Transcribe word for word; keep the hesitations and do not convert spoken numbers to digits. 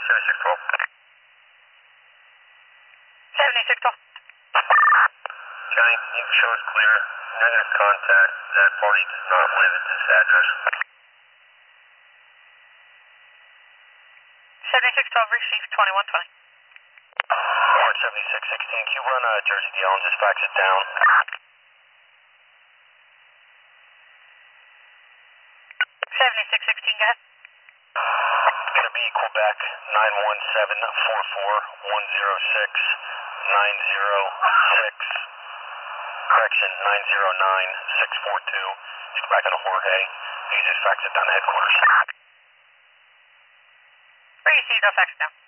seventy-six twelve. seventy-six twelve. County, you can show us clear. Negative contact. That party does not live at this address. seventy-six twelve, received twenty-one twenty. Orange seventy-six sixteen, can you run uh, Jersey D L and just fax it down? seventy-six sixteen, go ahead. It's going to be Quebec nine one seven four four one zero six nine zero six. Correction, nine zero nine six four two. Just go back on Jorge. You just fax it down to headquarters. Received, I'll fax it down.